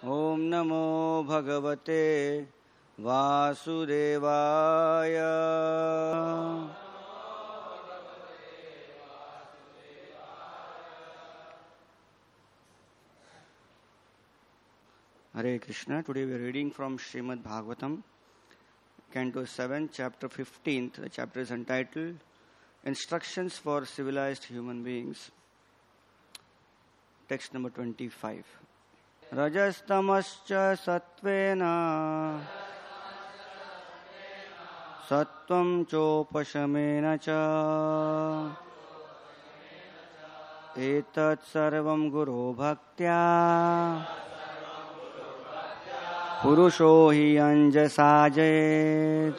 Om Namo Bhagavate Vasudevaya. Hare Krishna. Today we are reading from Srimad Bhagavatam, Canto 7, Chapter 15. The chapter is entitled Instructions for Civilized Human Beings. Text number 25. Rajastamascha sattvena sattvam chopashamena cha etat sarvam guru bhaktya purusho hi anjasajayet.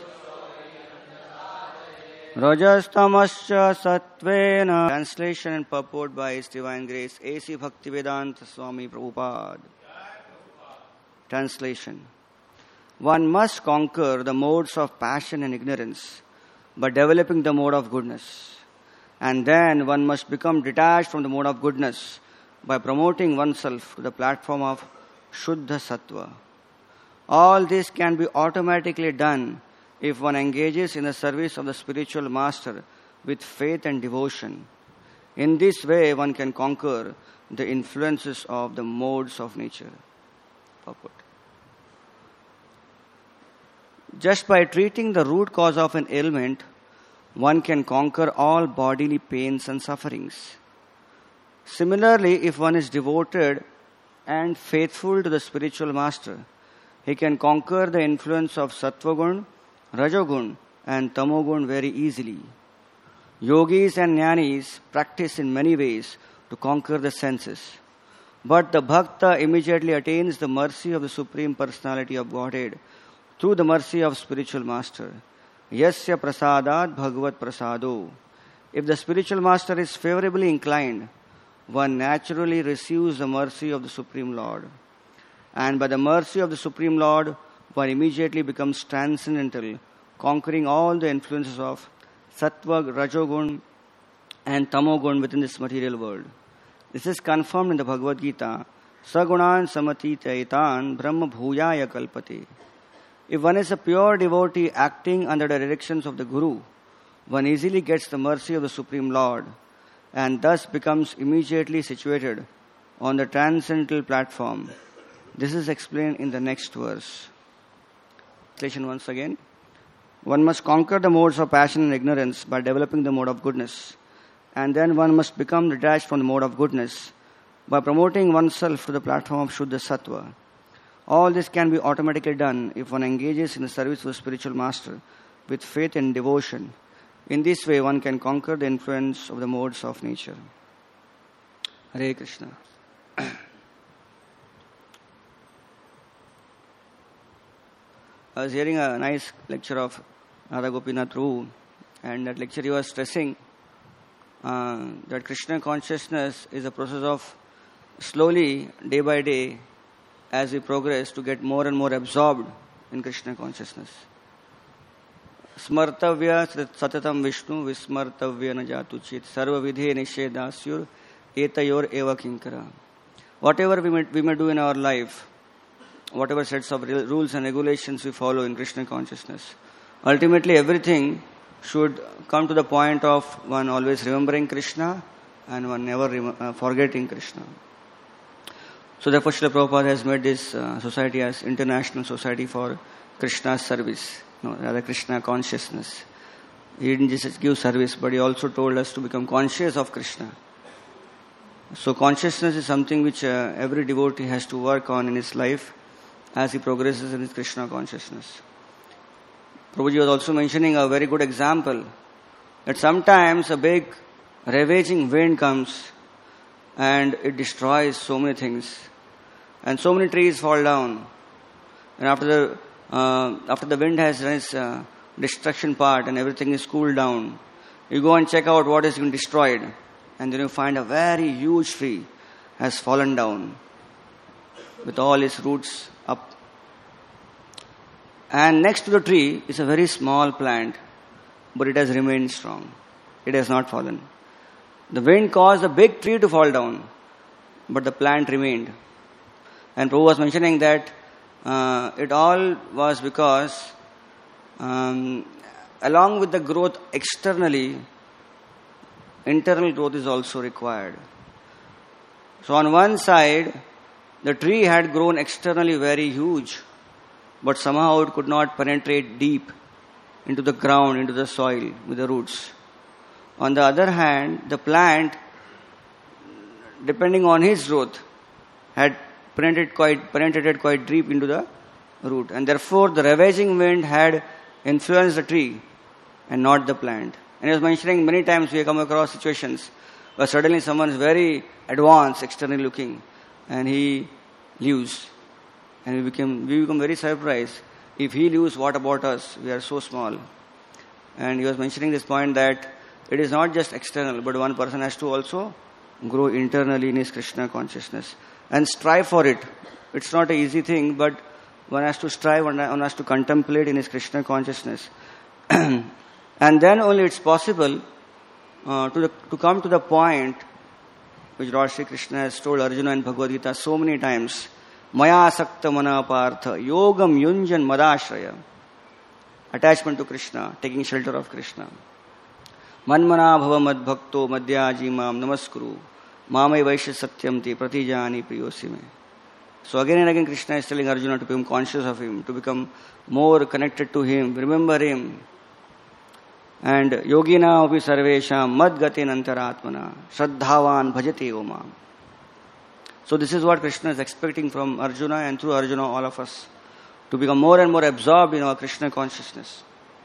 Rajastamascha sattvena. Translation and purport by His Divine Grace A.C. Bhaktivedanta Swami Prabhupada. Translation. One must conquer the modes of passion and ignorance by developing the mode of goodness. And then one must become detached from the mode of goodness by promoting oneself to the platform of Shuddha Sattva. All this can be automatically done if one engages in the service of the spiritual master with faith and devotion. In this way, one can conquer the influences of the modes of nature. Purport. Just by treating the root cause of an ailment, one can conquer all bodily pains and sufferings. Similarly, if one is devoted and faithful to the spiritual master, he can conquer the influence of Sattvagun, Rajogun and Tamogun very easily. Yogis and Jnanis practice in many ways to conquer the senses. But the Bhakta immediately attains the mercy of the Supreme Personality of Godhead through the mercy of spiritual master. Yasya prasadat bhagavat prasado. If the spiritual master is favorably inclined, one naturally receives the mercy of the Supreme Lord. And by the mercy of the Supreme Lord, one immediately becomes transcendental, conquering all the influences of Sattva, Rajogun and Tamogun within this material world. This is confirmed in the Bhagavad Gita. Sagunan samatitaitan brahma bhuyaya kalpate. If one is a pure devotee acting under the directions of the Guru, one easily gets the mercy of the Supreme Lord and thus becomes immediately situated on the transcendental platform. This is explained in the next verse. Translation once again. One must conquer the modes of passion and ignorance by developing the mode of goodness. And then one must become detached from the mode of goodness by promoting oneself to the platform of Shuddha Sattva. All this can be automatically done if one engages in the service of the spiritual master with faith and devotion. In this way, one can conquer the influence of the modes of nature. Hare Krishna. I was hearing a nice lecture of Radha Gopinath Roo, and that lecture he was stressing that Krishna consciousness is a process of slowly, day by day, as we progress, to get more and more absorbed in Krishna consciousness. Smartavya satatam Vishnu vismartavya najatu chit sarva vidhe nishedasyur etayor eva kinkara. Whatever we may do in our life, whatever sets of rules and regulations we follow in Krishna consciousness, ultimately everything should come to the point of one always remembering Krishna and one never forgetting Krishna. So therefore Srila Prabhupada has made this society as International Society for Krishna's Service, rather Krishna consciousness. He didn't just give service, but he also told us to become conscious of Krishna. So consciousness is something which every devotee has to work on in his life as he progresses in his Krishna consciousness. Prabhuji was also mentioning a very good example that sometimes a big ravaging wind comes and it destroys so many things and so many trees fall down, and after the wind has done its destruction part and everything is cooled down, you go and check out what has been destroyed, and then you find a very huge tree has fallen down with all its roots up. And next to the tree is a very small plant, but it has remained strong. It has not fallen. The wind caused a big tree to fall down, but the plant remained. And Prabhu was mentioning that it all was because along with the growth externally, internal growth is also required. So on one side, the tree had grown externally very huge, but somehow it could not penetrate deep into the ground, into the soil with the roots. On the other hand, the plant, depending on his growth, had penetrated quite deep into the root, and therefore the ravaging wind had influenced the tree and not the plant. And he was mentioning many times we have come across situations where suddenly someone is very advanced, externally looking, and he leaves. And we become very surprised. If he leaves, what about us? We are so small. And he was mentioning this point that it is not just external, but one person has to also grow internally in his Krishna consciousness and strive for it. It's not an easy thing, but one has to strive, one has to contemplate in his Krishna consciousness. And then only it's possible to come to the point which Lord Sri Krishna has told Arjuna in Bhagavad Gita so many times. Maya sakta mana partha yogam yunjan madashraya. Attachment to Krishna, taking shelter of Krishna. Manmana bhava mad bhakto madhyaji mam namaskuru. Mamai vaishya satyam te pratijani priyosime. So again and again Krishna is telling Arjuna to become conscious of him, to become more connected to him, remember him. And yogina api sarvesham mad gatin antaratmana shraddhavan bhajate omam. So this is what Krishna is expecting from Arjuna, and through Arjuna all of us, to become more and more absorbed in our Krishna consciousness.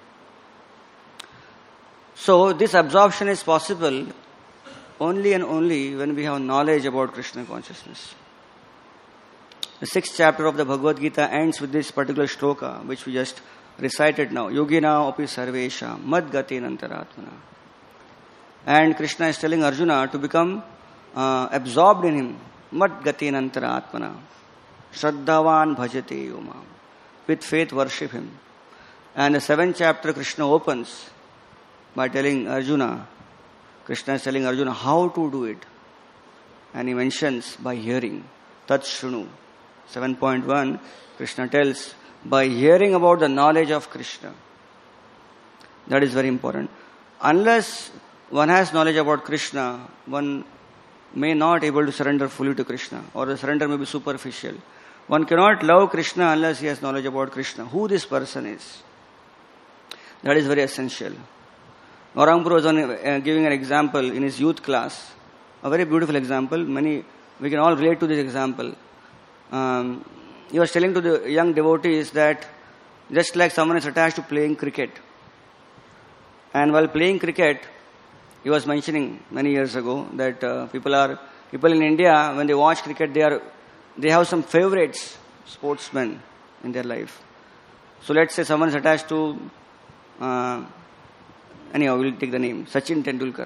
So this absorption is possible only and only when we have knowledge about Krishna consciousness. The 6th chapter of the Bhagavad Gita ends with this particular shloka, which we just recited now. Yogina api sarvesha mad gatin antaratmana. And Krishna is telling Arjuna to become absorbed in him. Mad gatin antaratmana. Shraddhavan bhajate yomam. With faith worship him. And the 7th chapter Krishna opens by telling Arjuna, Krishna is telling Arjuna how to do it. And he mentions by hearing. Tat shrunu. 7.1, Krishna tells, by hearing about the knowledge of Krishna. That is very important. Unless one has knowledge about Krishna, one may not able to surrender fully to Krishna, or the surrender may be superficial. One cannot love Krishna unless he has knowledge about Krishna, who this person is. That is very essential. Naurangpur was giving an example in his youth class, a very beautiful example. We can all relate to this example. He was telling to the young devotees that just like someone is attached to playing cricket, and while playing cricket, he was mentioning many years ago that people in India, when they watch cricket, they have some favorites, sportsmen in their life. So let's say someone is attached to, anyhow, we'll take the name, Sachin Tendulkar.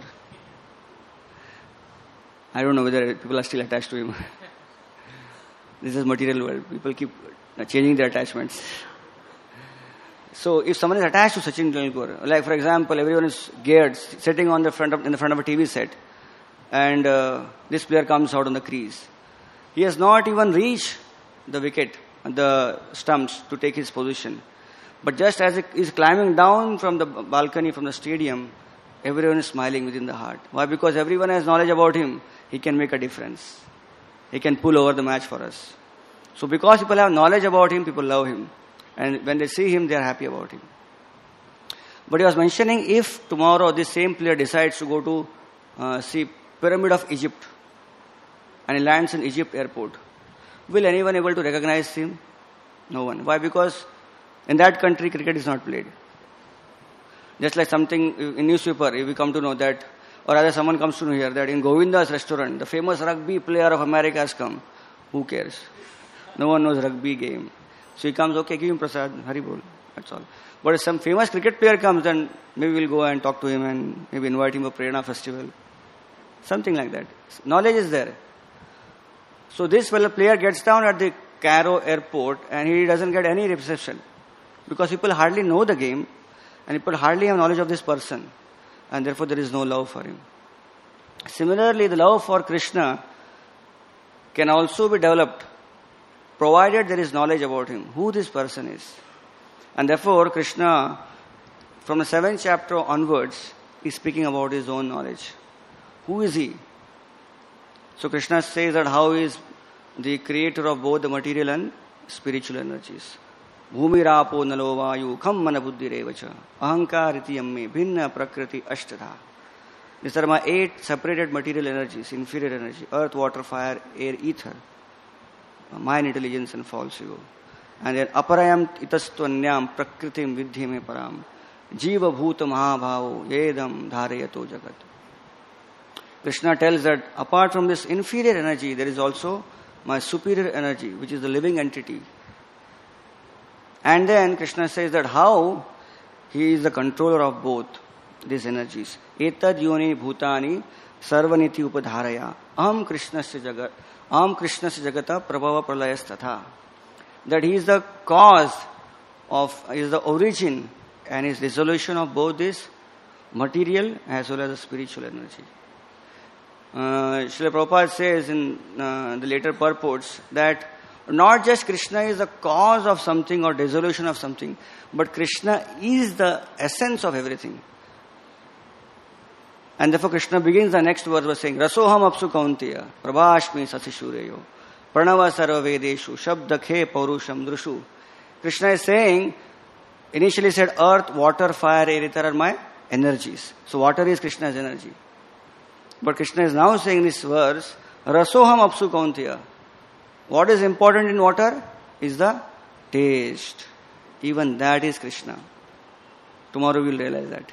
I don't know whether people are still attached to him. This is material world. People keep changing their attachments. So if someone is attached to Sachin Tendulkar, like for example, everyone is geared, sitting in the front of a TV set, and this player comes out on the crease. He has not even reached the wicket, the stumps to take his position. But just as he is climbing down from the balcony from the stadium, everyone is smiling within the heart. Why? Because everyone has knowledge about him. He can make a difference. He can pull over the match for us. So because people have knowledge about him, people love him. And when they see him, they are happy about him. But he was mentioning, if tomorrow this same player decides to go to see Pyramid of Egypt, and he lands in Egypt airport, will anyone able to recognize him? No one. Why? Because in that country, cricket is not played. Just like something in newspaper, if we come to know that, or rather someone comes to know here that in Govinda's restaurant, the famous rugby player of America has come. Who cares? No one knows rugby game. So he comes, okay, give him prasad, Haribol, that's all. But if some famous cricket player comes, then maybe we'll go and talk to him and maybe invite him to a Prerna festival. Something like that. Knowledge is there. So this fellow player gets down at the Cairo airport and he doesn't get any reception. Because people hardly know the game and people hardly have knowledge of this person. And therefore there is no love for him. Similarly, the love for Krishna can also be developed provided there is knowledge about him, who this person is. And therefore, Krishna, from the 7th chapter onwards, is speaking about his own knowledge. Who is he? So Krishna says that how he is the creator of both the material and spiritual energies. Bhumi rapo nalo vayu kham mana buddhi revacha ahankariti amme bhinna prakriti ashtadha. These are my 8 separated material energies, inferior energy: earth, water, fire, air, ether, mind, intelligence and false ego. And then aparayam itastvanyam prakritim vidhi me param jiva bhuta mahabhavo yedam dharayato jagat. Krishna tells that apart from this inferior energy, there is also my superior energy, which is the living entity. And then Krishna says that how he is the controller of both these energies. Etad yoni bhutani sarvaniti upadharaya aham krishnasya jagata prabhava pralayas tatha. That he is the cause of, is the origin and is dissolution of both this material as well as the spiritual energy. Srila Prabhupada says in the later purports that not just Krishna is the cause of something or dissolution of something, but Krishna is the essence of everything. And therefore Krishna begins the next verse by saying, Rasoham apsu kaunteya, prabhashmi sasishureyo, pranava sarva vedeshu, shabdakhe paurusham drushu. Krishna is saying, initially said earth, water, fire, air, ether are my energies. So water is Krishna's energy. But Krishna is now saying in this verse, Rasoham apsu kaunteya. What is important in water is the taste. Even that is Krishna. Tomorrow we will realize that.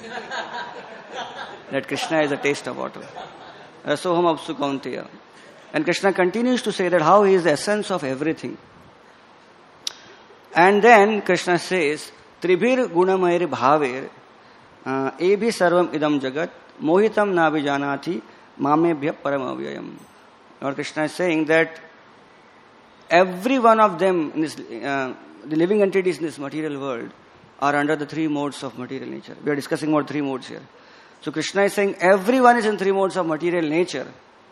That Krishna is the taste of water. Rasoham apsu kaunteya. And Krishna continues to say that how he is the essence of everything. And then Krishna says, Tribhir gunamair bhaver ebhi sarvam idam jagat mohitam nabijanati mamebhya paramavyayam. Lord Krishna is saying that every one of them in this, the living entities in this material world are under the 3 modes of material nature. We are discussing about 3 modes here. So Krishna is saying everyone is in 3 modes of material nature.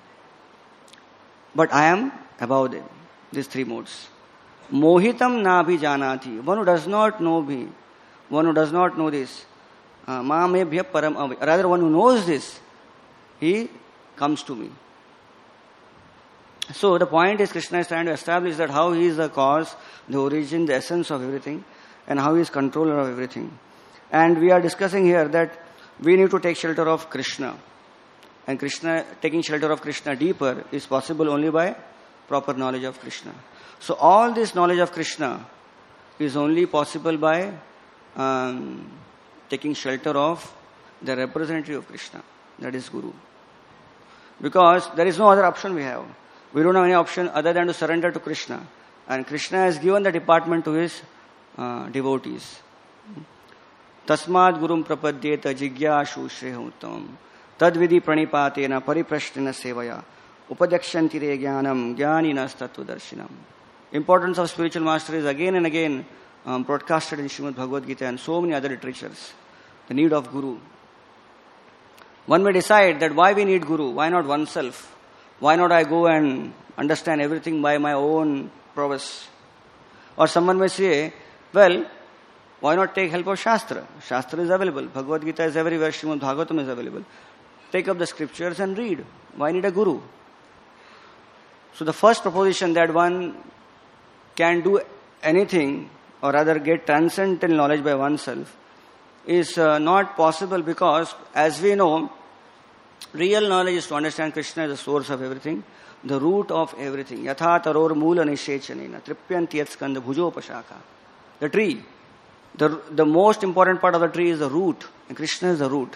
But I am above them, these 3 modes. Mohitam nabhi janati. One who does not know me, one who does not know this. Mamebhya param avya. Rather, one who knows this, he comes to me. So the point is Krishna is trying to establish that how he is the cause, the origin, the essence of everything, and how he is controller of everything. And we are discussing here that we need to take shelter of Krishna. And Krishna, taking shelter of Krishna deeper is possible only by proper knowledge of Krishna. So all this knowledge of Krishna is only possible by taking shelter of the representative of Krishna, that is Guru. Because there is no other option we have. We don't have any option other than to surrender to Krishna. And Krishna has given the department to his devotees. Tasmad gurum prapadyeta jigyashu shreha uttamam tadvidi pranipatena pariprashnena sevaya upadakshantire jnanam jnaninas tattvadarshinam. Importance of spiritual mastery is again and again broadcasted in Srimad Bhagavad Gita and so many other literatures. The need of Guru. One may decide that why we need Guru, why not oneself? Why not I go and understand everything by my own prowess? Or someone may say, well, why not take help of Shastra? Shastra is available. Bhagavad Gita is everywhere. Srimad Bhagavatam is available. Take up the scriptures and read. Why need a Guru? So the first proposition that one can do anything or rather get transcendental knowledge by oneself is not possible because, as we know, real knowledge is to understand Krishna as the source of everything, the root of everything. Yatha taror mula nishechanena tripyanti yat skanda bhujopashaka. The tree. The most important part of the tree is the root. And Krishna is the root.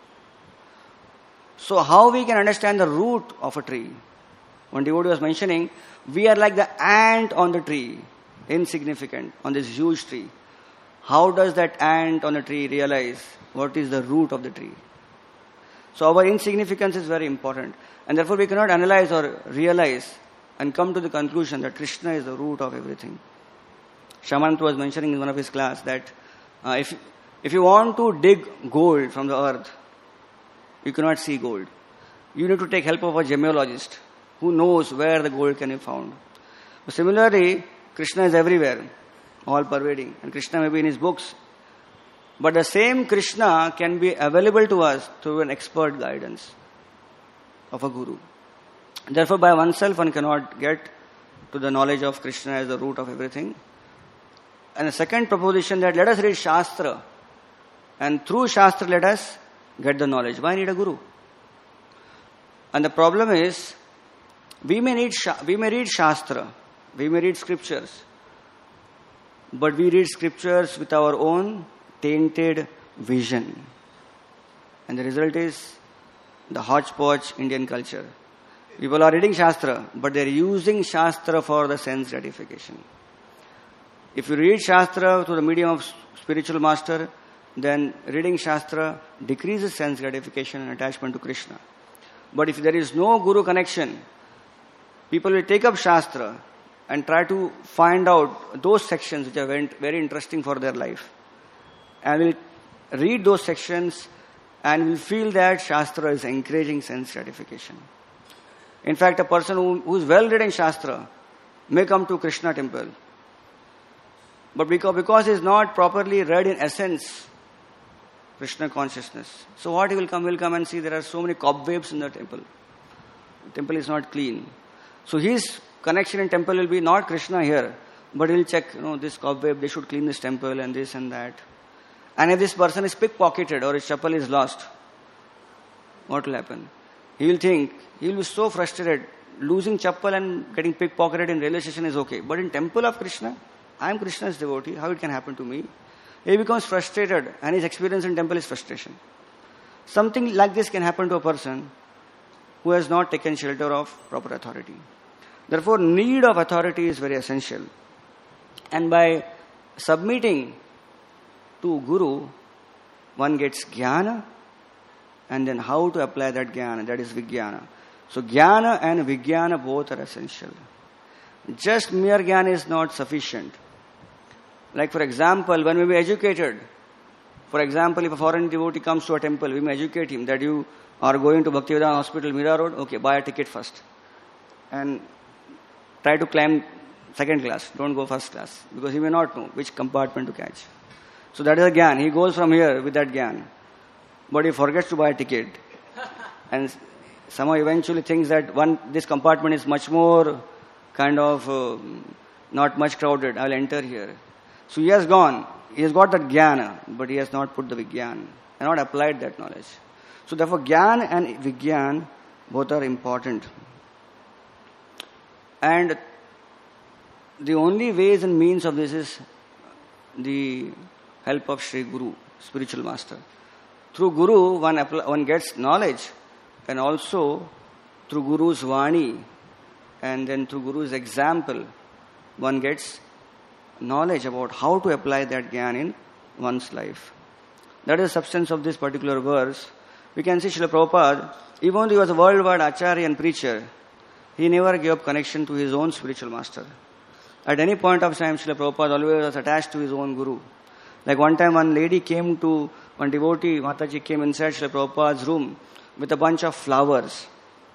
So how we can understand the root of a tree? One devotee was mentioning, we are like the ant on the tree, insignificant, on this huge tree. How does that ant on the tree realize what is the root of the tree? So our insignificance is very important. And therefore we cannot analyze or realize and come to the conclusion that Krishna is the root of everything. Shamanant was mentioning in one of his class that if you want to dig gold from the earth, you cannot see gold. You need to take help of a gemologist who knows where the gold can be found. Similarly, Krishna is everywhere, all pervading, and Krishna may be in his books. But the same Krishna can be available to us through an expert guidance of a guru. Therefore, by oneself one cannot get to the knowledge of Krishna as the root of everything. And the second proposition, that let us read Shastra, and through Shastra let us get the knowledge. Why need a guru? And the problem is, we may read Shastra, we may read scriptures, but we read scriptures with our own tainted vision. And the result is the hodgepodge Indian culture. People are reading Shastra, but they are using Shastra for the sense gratification. If you read Shastra through the medium of spiritual master, then reading Shastra decreases sense gratification and attachment to Krishna. But if there is no guru connection, people will take up Shastra and try to find out those sections which are very, very interesting for their life. And will read those sections and will feel that Shastra is encouraging sense gratification. In fact, a person who is well read in Shastra may come to Krishna temple. But because he is not properly read in essence, Krishna consciousness. So what he will come? He will come and see there are so many cobwebs in the temple. The temple is not clean. So his connection in temple will be not Krishna here, but he will check, this cobweb, they should clean this temple and this and that. And if this person is pickpocketed or his chappal is lost, what will happen? He will think, he will be so frustrated. Losing chappal and getting pickpocketed in railway station is okay. But in temple of Krishna, I am Krishna's devotee, how it can happen to me? He becomes frustrated and his experience in temple is frustration. Something like this can happen to a person who has not taken shelter of proper authority. Therefore, need of authority is very essential. And by submitting to Guru, one gets jnana, and then how to apply that jnana, that is vijnana. So jnana and vijnana both are essential. Just mere jnana is not sufficient. Like for example, when we be educated, for example, if a foreign devotee comes to a temple, we may educate him that you are going to Bhaktivedanta Hospital, Mira Road, okay, buy a ticket first. And try to climb second class, don't go first class, because he may not know which compartment to catch. So that is a jnana. He goes from here with that jnana. But he forgets to buy a ticket. And somehow eventually thinks that this compartment is much more kind of not much crowded. I will enter here. So he has gone. He has got that jnana, but he has not put the vijnana and not applied that knowledge. So therefore jnana and vijnana both are important. And the only ways and means of this is the help of Sri Guru, spiritual master. Through Guru, one gets knowledge, and also through Guru's Vani, and then through Guru's example, one gets knowledge about how to apply that jnana in one's life. That is the substance of this particular verse. We can see Srila Prabhupada, even though he was a worldwide acharya and preacher, he never gave up connection to his own spiritual master. At any point of time, Srila Prabhupada always was attached to his own Guru. Like one time, one devotee, Mataji, came inside Srila Prabhupada's room with a bunch of flowers.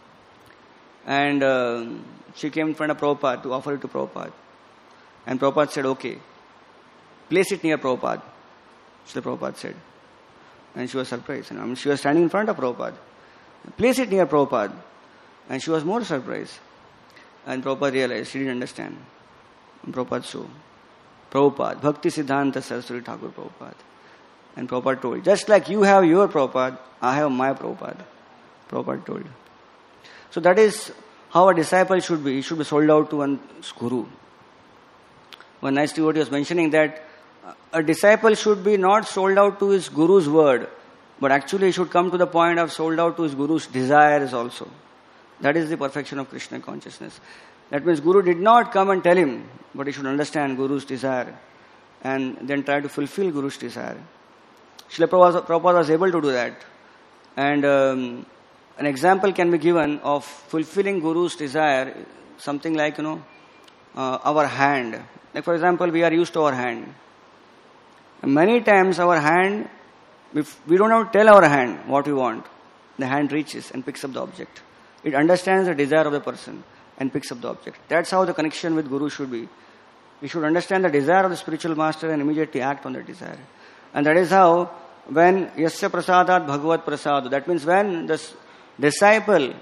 And she came in front of Prabhupada to offer it to Prabhupada. And Prabhupada said, okay, place it near Prabhupada. Srila Prabhupada said. And she was surprised. She was standing in front of Prabhupada. Place it near Prabhupada. And she was more surprised. And Prabhupada realized she didn't understand. And Prabhupada so. Prabhupada, Bhakti Siddhanta Saraswati Thakur Prabhupada. And Prabhupada told, just like you have your Prabhupada, I have my Prabhupada. Prabhupada told. So that is how a disciple should be. He should be sold out to one's Guru. One nice devotee was mentioning that a disciple should be not sold out to his Guru's word, but actually he should come to the point of sold out to his Guru's desires also. That is the perfection of Krishna consciousness. That means Guru did not come and tell him, but he should understand Guru's desire and then try to fulfill Guru's desire. Srila Prabhupada was able to do that. And an example can be given of fulfilling Guru's desire, something like, our hand. Like for example, we are used to our hand. And many times our hand, if we don't have to tell our hand what we want, the hand reaches and picks up the object. It understands the desire of the person and picks up the object. That's how the connection with Guru should be. We should understand the desire of the spiritual master and immediately act on that desire. And that is how, when yasya prasadat bhagavat prasad, that means when the disciple,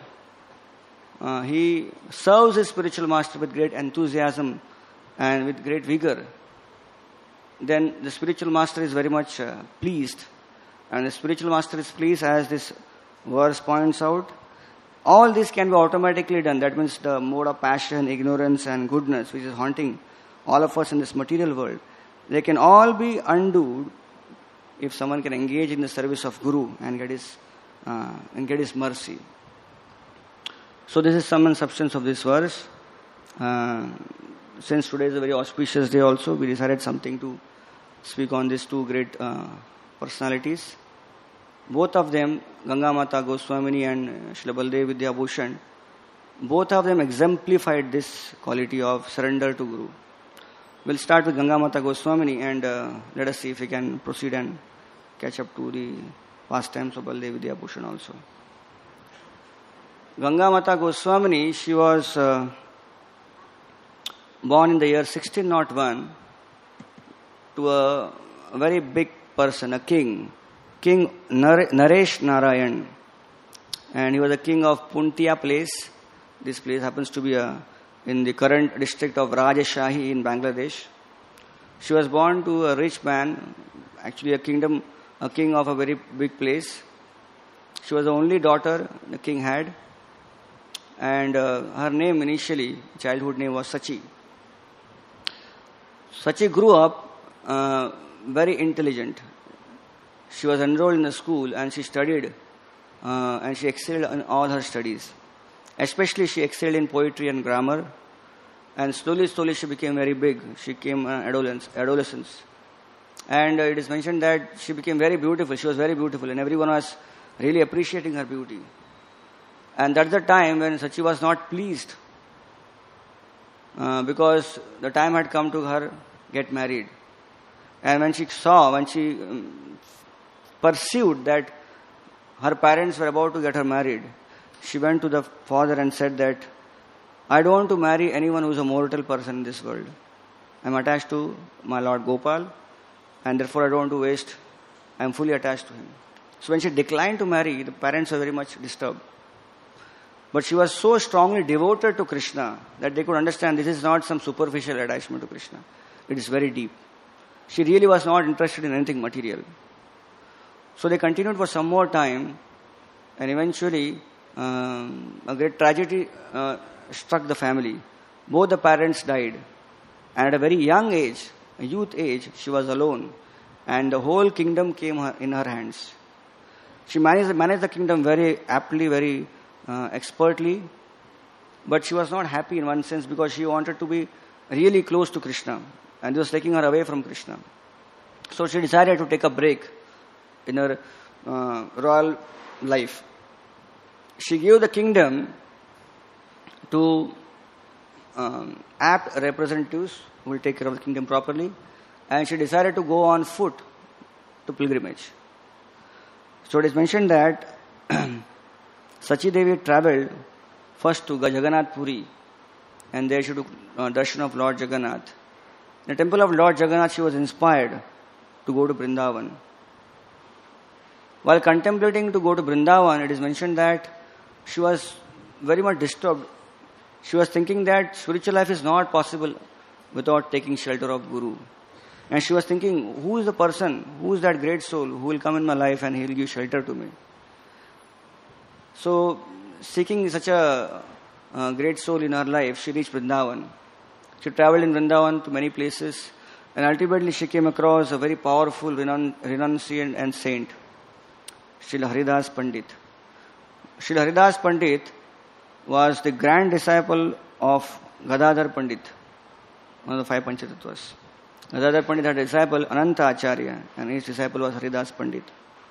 he serves his spiritual master with great enthusiasm and with great vigor, then the spiritual master is very much pleased. And the spiritual master is pleased, as this verse points out. All this can be automatically done. That means the mode of passion, ignorance and goodness which is haunting all of us in this material world, they can all be undone if someone can engage in the service of Guru and get his mercy. So this is sum and substance of this verse. Since today is a very auspicious day also, we decided something to speak on these two great personalities. Both of them, Ganga Mata Goswamini and Srila Baldev Vidya Bhushan, both of them exemplified this quality of surrender to Guru. We'll start with Ganga Mata Goswamini and let us see if we can proceed and catch up to the pastimes of Baldev Vidya Bhushan also. Ganga Mata Goswamini, she was born in the year 1601 to a very big person, a king, King Naresh Narayan. And he was the king of Puntia place. This place happens to be in the current district of Rajashahi in Bangladesh. She was born to a rich man, actually a king of a very big place. She was the only daughter the king had. And her name initially, childhood name, was Sachi. Sachi grew up very intelligent. She was enrolled in a school and she studied and she excelled in all her studies. Especially she excelled in poetry and grammar. And slowly she became very big. She came adolescence. And it is mentioned that she became very beautiful. She was very beautiful and everyone was really appreciating her beauty. And that's the time when Sachi was not pleased because the time had come to her get married. And when she perceived that her parents were about to get her married, she went to the father and said that, I don't want to marry anyone who is a mortal person in this world. I am attached to my Lord Gopal and therefore I don't want to waste. I am fully attached to him. So when she declined to marry, the parents were very much disturbed. But she was so strongly devoted to Krishna that they could understand this is not some superficial attachment to Krishna. It is very deep. She really was not interested in anything material. So they continued for some more time and eventually a great tragedy struck the family. Both the parents died. And at a very young age, a youth age, she was alone. And the whole kingdom came in her hands. She managed the kingdom very aptly, very expertly. But she was not happy in one sense because she wanted to be really close to Krishna. And this was taking her away from Krishna. So she decided to take a break in her royal life. She gave the kingdom to apt representatives who will take care of the kingdom properly. And she decided to go on foot to pilgrimage. So it is mentioned that Sachi Devi travelled first to Jagannath Puri and there she took darshan of Lord Jagannath. In the temple of Lord Jagannath she was inspired to go to Vrindavan. While contemplating to go to Vrindavan, it is mentioned that she was very much disturbed. She was thinking that spiritual life is not possible without taking shelter of Guru. And she was thinking, who is the person, who is that great soul who will come in my life and he will give shelter to me? So, seeking such a great soul in her life, she reached Vrindavan. She travelled in Vrindavan to many places and ultimately she came across a very powerful renunciant and saint, Srila Haridas Pandit. Srila Haridas Pandit was the grand disciple of Gadadhar Pandit, one of the five Panchatattwas. Gadadhar Pandit had a disciple, Ananta Acharya, and his disciple was Haridas Pandit.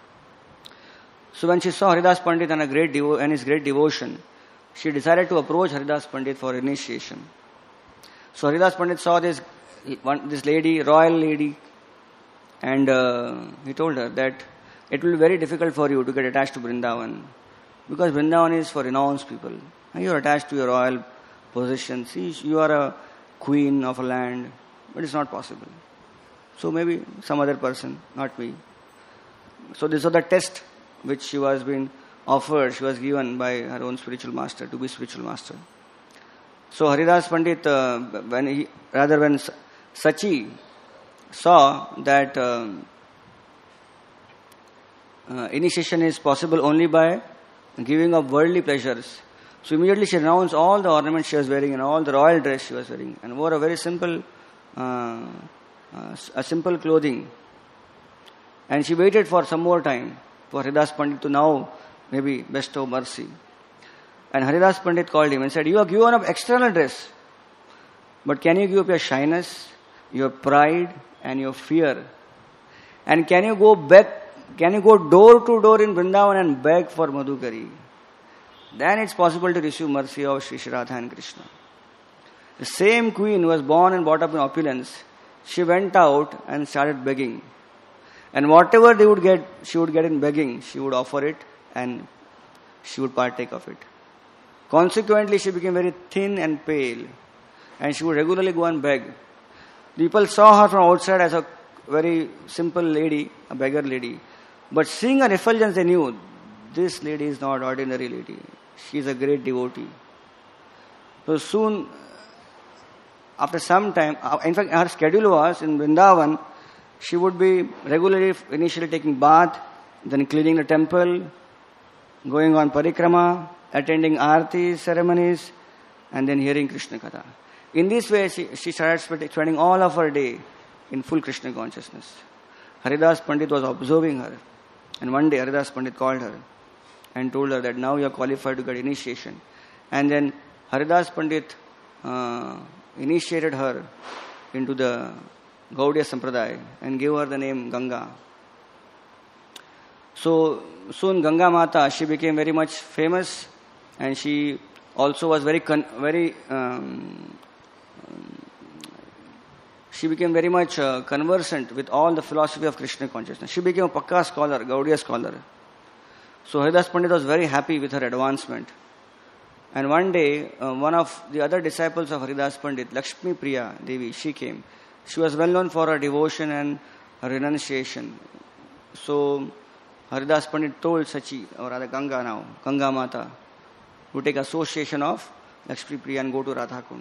So when she saw Haridas Pandit and his great devotion, she decided to approach Haridas Pandit for initiation. So Haridas Pandit saw this lady, royal lady, and he told her that it will be very difficult for you to get attached to Vrindavan because Vrindavan is for renounced people and you are attached to your royal position. See, you are a queen of a land, but it's not possible. So maybe some other person, not me. So this was the test which she was being offered, she was given by her own spiritual master to be spiritual master. So Haridas Pandit, when Sachi saw that initiation is possible only by giving up worldly pleasures, so immediately she renounced all the ornaments she was wearing and all the royal dress she was wearing and wore a very simple clothing. And she waited for some more time for Haridas Pandit to now maybe bestow mercy. And Haridas Pandit called him and said, "You have given up external dress, but can you give up your shyness, your pride and your fear? And can you go door to door in Vrindavan and beg for Madhukari? Then it's possible to receive mercy of Sri Radha and Krishna." The same queen who was born and brought up in opulence, she went out and started begging. And whatever she would get in begging, she would offer it and she would partake of it. Consequently, she became very thin and pale and she would regularly go and beg. People saw her from outside as a very simple lady, a beggar lady. But seeing her effulgence, they knew this lady is not ordinary lady. She is a great devotee. So soon, after some time, in fact, her schedule was in Vrindavan, she would be regularly, initially taking bath, then cleaning the temple, going on parikrama, attending aarti ceremonies, and then hearing Krishna Katha. In this way, she started spending all of her day in full Krishna consciousness. Haridas Pandit was observing her. And one day Haridas Pandit called her and told her that now you are qualified to get initiation. And then Haridas Pandit initiated her into the Gaudiya Sampradaya and gave her the name Ganga. So soon Ganga Mata, she became very much famous and she also was she became very much conversant with all the philosophy of Krishna consciousness. She became a Pakka scholar, Gaudiya scholar. So Haridas Pandit was very happy with her advancement. And one day, one of the other disciples of Haridas Pandit, Lakshmi Priya Devi, she came. She was well known for her devotion and her renunciation. So Haridas Pandit told Sachi, or rather Ganga now, Ganga Mata, to take association of Lakshmi Priya and go to Radha Kund.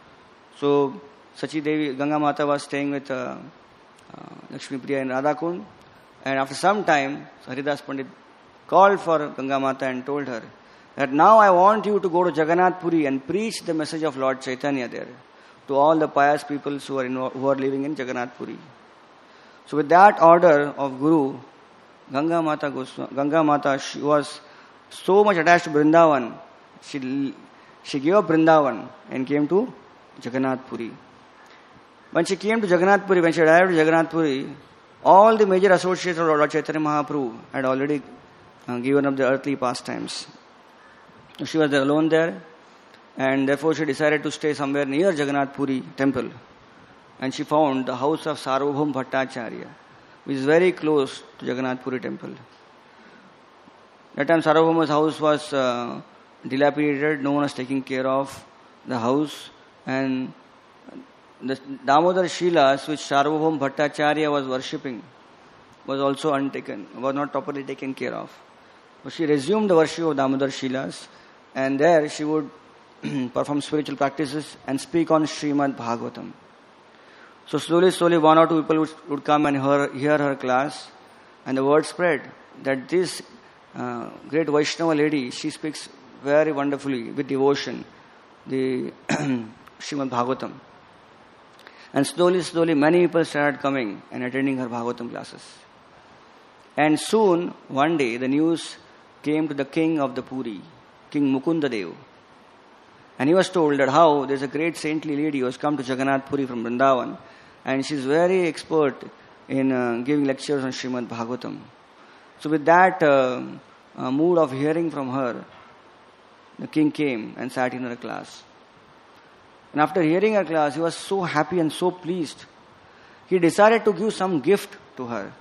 So Sachi Devi, Ganga Mata was staying with Lakshmi Priya in Radha Kund. And after some time, Haridas Pandit called for Ganga Mata and told her that now I want you to go to Jagannath Puri and preach the message of Lord Chaitanya there to all the pious people who are living in Jagannath Puri. So with that order of Guru, Ganga Mata, she was so much attached to Vrindavan, she gave up Vrindavan and came to Jagannath Puri. When she came to Jagannath Puri, when she arrived at Jagannath Puri, all the major associates of Lord Chaitanya Mahaprabhu had already given up their earthly pastimes. She was alone there, and therefore she decided to stay somewhere near Jagannath Puri temple. And she found the house of Sarvabhaum Bhattacharya, which is very close to Jagannath Puri temple. That time Sarvabhauma's house was dilapidated, no one was taking care of the house, and the Damodar Shilas which Sarvabhaum Bhattacharya was worshipping was also was not properly taken care of. So she resumed the worship of Damodar Shilas, and there she would perform spiritual practices and speak on Srimad Bhagavatam. So slowly one or two people would come and hear her class, and the word spread that this great Vaishnava lady, she speaks very wonderfully with devotion the Srimad Bhagavatam. And slowly many people started coming and attending her Bhagavatam classes. And soon, one day, the news came to the king of the Puri, King Mukunda Dev. And he was told that how there's a great saintly lady who has come to Jagannath Puri from Vrindavan, and she's very expert in giving lectures on Srimad Bhagavatam. So with that mood of hearing from her, the king came and sat in her class. And after hearing her class, he was so happy and so pleased. He decided to give some gift to her.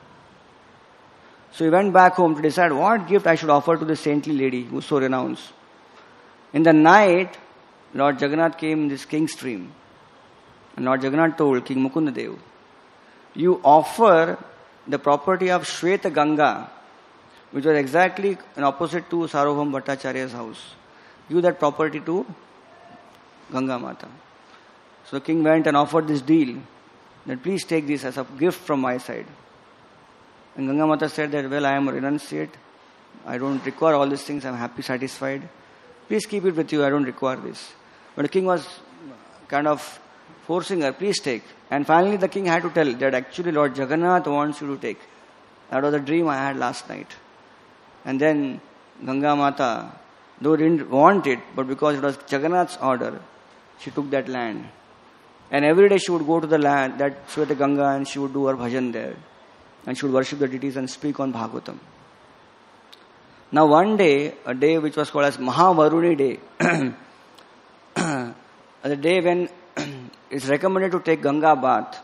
So he went back home to decide what gift I should offer to this saintly lady who is so renowned. In the night, Lord Jagannath came in this king's stream. And Lord Jagannath told King Mukundadev, you offer the property of Shweta Ganga, which was exactly an opposite to Sarvabhauma Bhattacharya's house. Give that property to Ganga Mata. So the king went and offered this deal, that please take this as a gift from my side. And Ganga Mata said that, well, I am a renunciate. I don't require all these things. I am happy, satisfied. Please keep it with you. I don't require this. But the king was kind of forcing her, please take. And finally the king had to tell that actually Lord Jagannath wants you to take. That was a dream I had last night. And then Ganga Mata, though didn't want it, but because it was Jagannath's order, she took that land. And every day she would go to the land, that Shweta Ganga, and she would do her bhajan there. And she would worship the deities and speak on Bhagavatam. Now one day, a day which was called as Mahavaruni Day, the day when it's recommended to take Ganga bath,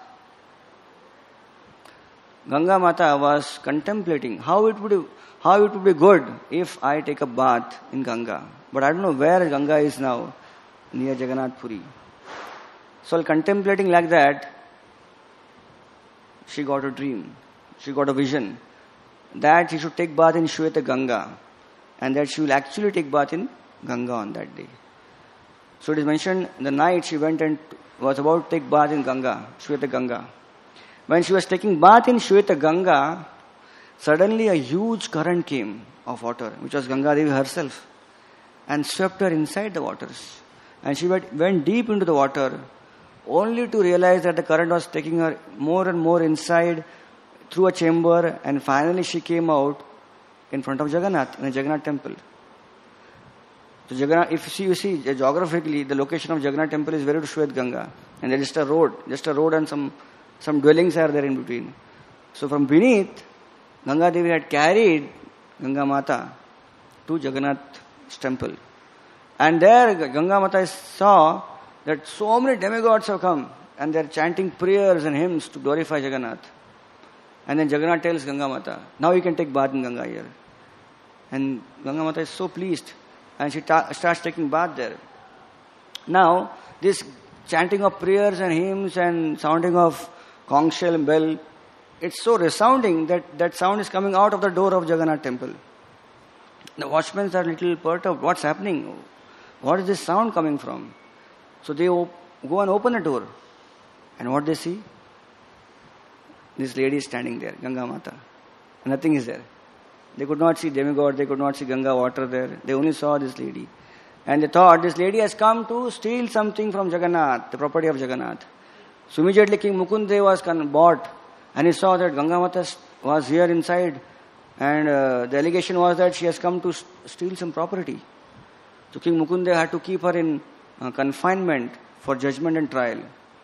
Ganga Mata was contemplating how it would be good if I take a bath in Ganga. But I don't know where Ganga is now, near Jagannath Puri. So while contemplating like that, she got a dream. She got a vision that she should take bath in Shweta Ganga, and that she will actually take bath in Ganga on that day. So it is mentioned the night she went and was about to take bath in Ganga, Shweta Ganga. When she was taking bath in Shweta Ganga, suddenly a huge current came of water, which was Ganga Devi herself, and swept her inside the waters. And she went deep into the water, only to realize that the current was taking her more and more inside through a chamber, and finally she came out in front of Jagannath, in a Jagannath temple. So Jagannath, if you see geographically, the location of Jagannath temple is very to Shweta Ganga, and there is just a road and some dwellings are there in between. So from beneath, Ganga Devi had carried Ganga Mata to Jagannath's temple. And there Ganga Mata saw that so many demigods have come and they are chanting prayers and hymns to glorify Jagannath. And then Jagannath tells Ganga Mata, now you can take bath in Ganga here. And Ganga Mata is so pleased, and she starts taking bath there. Now, this chanting of prayers and hymns and sounding of conch shell and bell, it's so resounding that sound is coming out of the door of Jagannath temple. The watchmen are a little perturbed. What's happening? What is this sound coming from? So they go and open the door. And what they see? This lady is standing there, Ganga Mata. Nothing is there. They could not see demigod, they could not see Ganga water there. They only saw this lady. And they thought this lady has come to steal something from Jagannath, the property of Jagannath. So immediately King Mukundev was bought, and he saw that Ganga Mata was here inside, and the allegation was that she has come to steal some property. So King Mukundev had to keep her in confinement for judgment and trial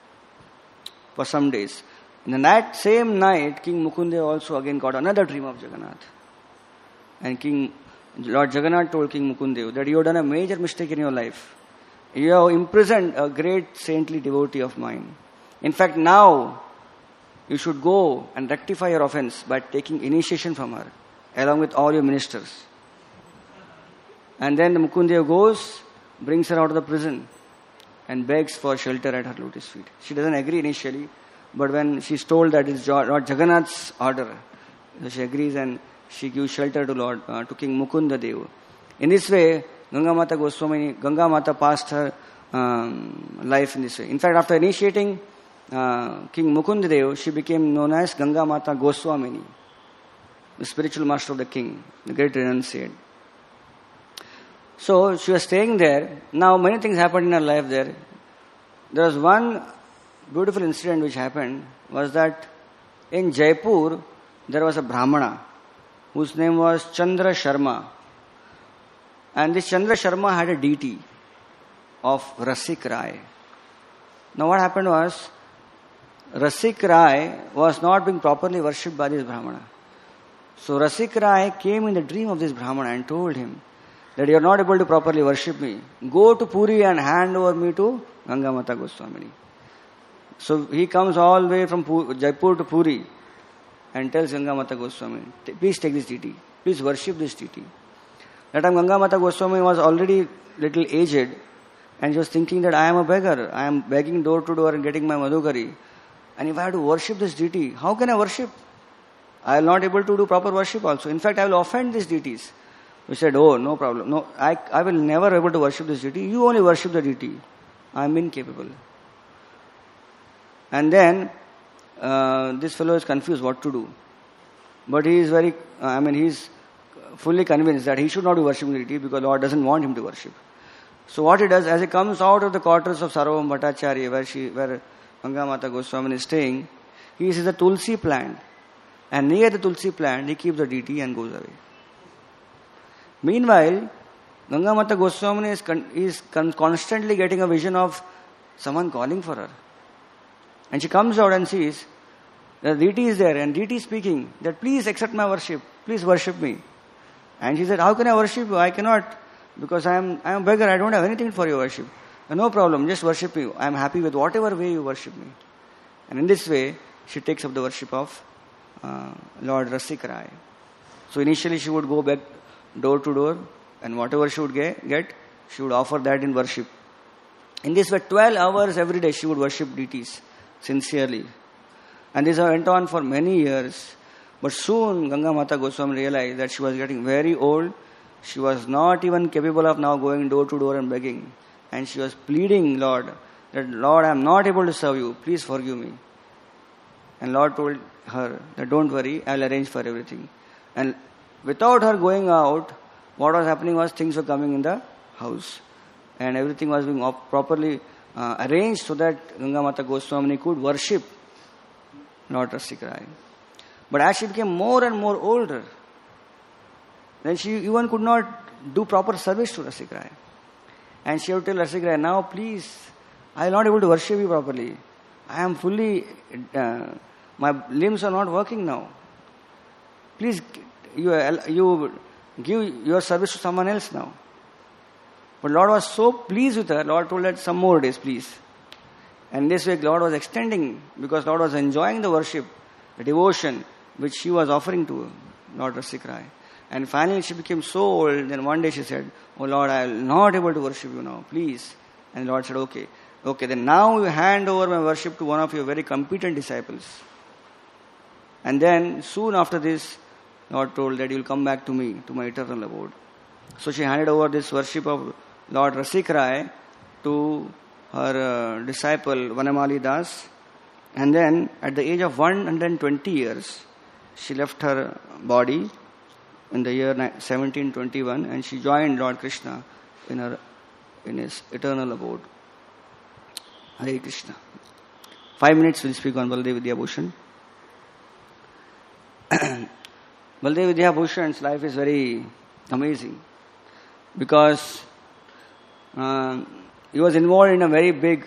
for some days. And that same night, King Mukundev also again got another dream of Jagannath. And Lord Jagannath told King Mukundev that you have done a major mistake in your life. You have imprisoned a great saintly devotee of mine. In fact, now you should go and rectify your offense by taking initiation from her, along with all your ministers. And then the Mukundev goes, brings her out of the prison, and begs for shelter at her lotus feet. She doesn't agree initially, but when she's told that it's Lord Jagannath's order, she agrees and she gives shelter to King Mukundadev. In this way, Ganga Mata passed her life in this way. In fact, after initiating King Mukundadev, she became known as Ganga Mata Goswamini, the spiritual master of the king, the great renunciate. So she was staying there. Now many things happened in her life there. There was one beautiful incident which happened, was that in Jaipur there was a Brahmana whose name was Chandra Sharma. And this Chandra Sharma had a deity of Rasik Rai. Now what happened was, Rasik Rai was not being properly worshipped by this Brahmana. So Rasik Rai came in the dream of this Brahmana and told him that you are not able to properly worship me. Go to Puri and hand over me to Ganga Mata Goswamini. So he comes all the way from Jaipur to Puri and tells Ganga Mata Goswami, please take this deity. Please worship this deity. That time Ganga Mata Goswami was already little aged, And she was thinking that I am a beggar. I am begging door to door and getting my madhukari. And if I have to worship this deity, how can I worship? I will not able to do proper worship also. In fact, I will offend these deities. We said, oh, no problem. No, I will never able to worship this deity. You only worship the deity. I am incapable. And then, this fellow is confused what to do. But he is he is fully convinced that he should not be worshipping the deity because Lord doesn't want him to worship. So what he does, as he comes out of the quarters of Sarvabhauma Bhattacharya, where Ganga Mata Goswami is staying, he sees a tulsi plant. And near the tulsi plant, he keeps the deity and goes away. Meanwhile, Ganga Mata Goswami is constantly getting a vision of someone calling for her. And she comes out and sees the deity is there, and deity is speaking that please accept my worship, please worship me. And she said, how can I worship you? I cannot, because I am a beggar, I don't have anything for your worship. No problem, just worship me. I am happy with whatever way you worship me. And in this way, she takes up the worship of Lord Rasik Rai. So initially she would go back door to door, and whatever she would get, she would offer that in worship. In this way, 12 hours every day she would worship deities sincerely. And this went on for many years. But soon Ganga Mata Goswami realized that she was getting very old. She was not even capable of now going door to door and begging. And she was pleading Lord, that Lord, I am not able to serve you. Please forgive me. And Lord told her that don't worry, I will arrange for everything. And without her going out, what was happening was things were coming in the house. And everything was being properly arranged so that Ganga Mata Goswami could worship Lord Rasik Rai. But as she became more and more older, then she even could not do proper service to Rasik Rai. And she would tell Rasik Rai, now please, I am not able to worship you properly. I am fully, my limbs are not working now. Please, you give your service to someone else now. But Lord was so pleased with her, Lord told her some more days, please. And this way Lord was extending, because Lord was enjoying the worship, the devotion which she was offering to Lord Rasik Rai. And finally she became so old, then one day she said, oh Lord, I am not able to worship you now, please. And Lord said, okay, then now you hand over my worship to one of your very competent disciples. And then soon after this, Lord told that you will come back to me, to my eternal abode. So she handed over this worship of Lord Rasik Rai to her disciple Vanamali Das. And then at the age of 120 years, she left her body in the year 1721, and she joined Lord Krishna in his eternal abode. Hare Krishna. 5 minutes we'll speak on Baladev Vidya Bhushan. Baladev Vidya Bhushan's life is very amazing, because he was involved in a very big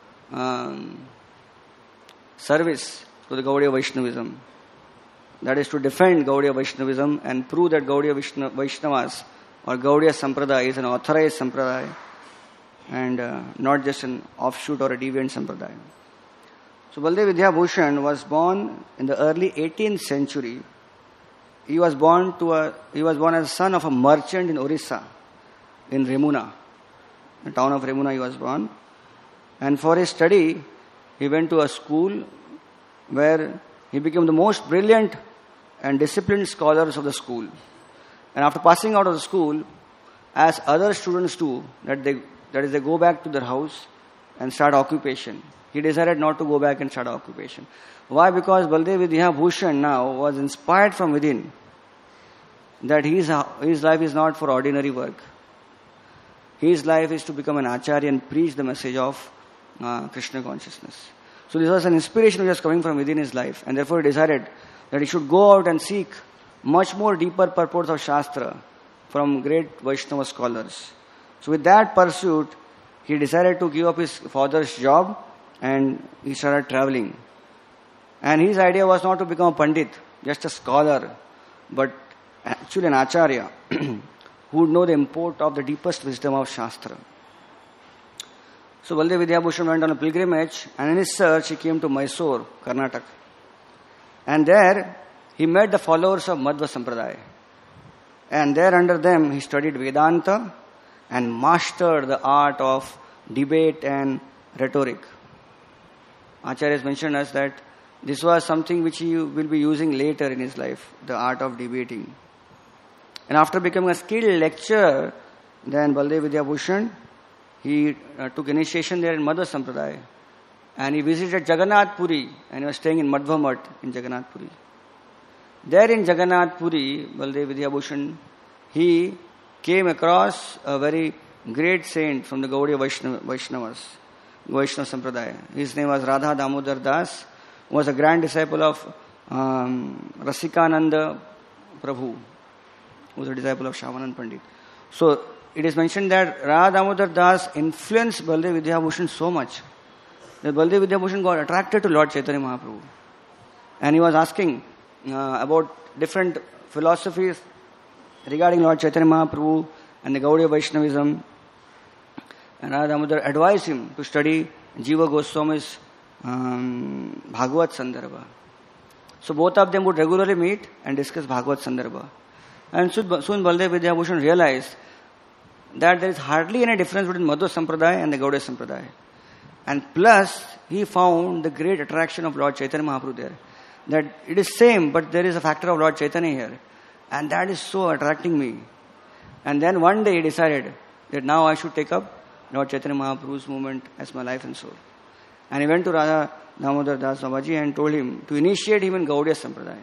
service to the Gaudiya Vaishnavism. That is to defend Gaudiya Vaishnavism and prove that Gaudiya Vaishnavas or Gaudiya Sampradaya is an authorized Sampradaya and not just an offshoot or a deviant Sampradaya. So Baladev Vidya Bhushan was born in the early 18th century. He was born as a son of a merchant in Orissa, in Remuna. The town of Remuna he was born. And for his study, he went to a school where he became the most brilliant and disciplined scholars of the school. And after passing out of the school, as other students do, that is they go back to their house and start occupation. He decided not to go back and start occupation. Why? Because Baladev Vidya Bhushan now was inspired from within that his life is not for ordinary work. His life is to become an acharya and preach the message of Krishna consciousness. So this was an inspiration which was coming from within his life, and therefore he decided that he should go out and seek much more deeper purports of Shastra from great Vaishnava scholars. So with that pursuit, he decided to give up his father's job and he started traveling. And his idea was not to become a Pandit, just a scholar, but actually an Acharya who would know the import of the deepest wisdom of Shastra. So Baladev Vidya Bhushan went on a pilgrimage, and in his search he came to Mysore, Karnataka. And there he met the followers of Madhva Sampradaya. And there under them he studied Vedanta and mastered the art of debate and rhetoric. Acharya has mentioned us that this was something which he will be using later in his life, the art of debating. And after becoming a skilled lecturer, then Baldev Vidyabhushan, he took initiation there in Madhva Sampradaya. And he visited Jagannath Puri, and he was staying in Madhva Math in Jagannath Puri. There in Jagannath Puri, Baldev Vidyabhushan, he came across a very great saint from the Gaudiya Vaishnava Sampradaya. His name was Radha Damodar Das, who was a grand disciple of Rasikananda Prabhu, who was a disciple of Shyamanand Pandit. So, it is mentioned that Radha Damodar Das influenced Baldev Vidyabhushan so much that Baldev Vidyabhushan got attracted to Lord Chaitanya Mahaprabhu. And he was asking about different philosophies regarding Lord Chaitanya Mahaprabhu and the Gaudiya Vaishnavism. And Radha Damodar advised him to study Jiva Goswami's Bhagavad Sandarbha. So both of them would regularly meet and discuss Bhagavad Sandarbha. And soon Baldev Vidyabhushan realized that there is hardly any difference between Madhva Sampradaya and the Gaudiya Sampradaya. And plus, he found the great attraction of Lord Chaitanya Mahaprabhu there. That it is same, but there is a factor of Lord Chaitanya here. And that is so attracting me. And then one day he decided that now I should take up Lord Chaitanya Mahaprabhu's movement as my life and soul. And he went to Radha Damodar Das Babaji and told him to initiate him in Gaudiya Sampradaya.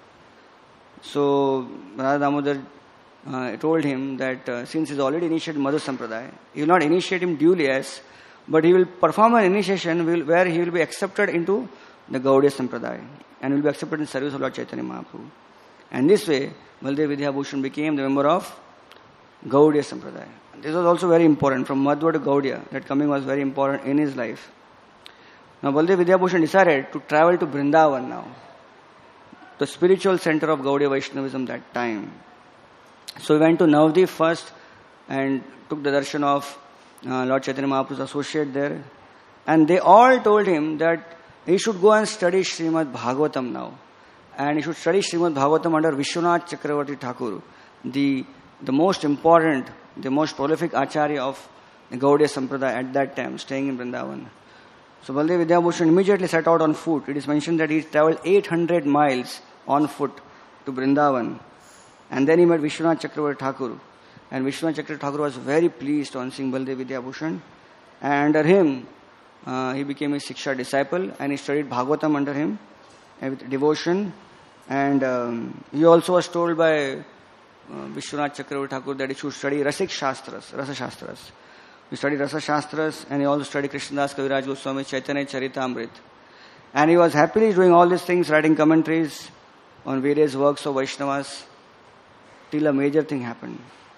So Radha Damodar told him that since he is already initiated in Madhva Sampradaya, he will not initiate him duly but he will perform an initiation where he will be accepted into the Gaudiya Sampradaya and will be accepted in service of Lord Chaitanya Mahaprabhu. And this way, Baldev Vidyabhushan became the member of Gaudiya Sampradaya. This was also very important. From Madhva to Gaudiya, that coming was very important in his life. Now Baldev Vidyabhushan decided to travel to Vrindavan now, the spiritual center of Gaudiya Vaishnavism that time. So he went to Navadvip first and took the darshan of Lord Chaitanya Mahaprabhu's associate there. And they all told him that he should go and study Srimad Bhagavatam now. And he should study Srimad Bhagavatam under Vishwanath Chakravarti Thakur, the most important, the most prolific Acharya of the Gaudiya Sampradaya at that time, staying in Vrindavan. So Baldev Vidyabhushan immediately set out on foot. It is mentioned that he traveled 800 miles on foot to Vrindavan. And then he met Vishwanath Chakravarti Thakur. And Vishwanath Chakravarti Thakur was very pleased on seeing Baldev Vidyabhushan. And under him, he became his Siksha disciple and he studied Bhagavatam under him with devotion. And he also was told by Vishwanath Chakravarti Thakur that he should study Rasik Shastras, Rasa Shastras. He studied Rasa Shastras and he also studied Krishnadas Kaviraj Goswami Chaitanya Charitamrit. And he was happily doing all these things, writing commentaries on various works of Vaishnavas, till a major thing happened.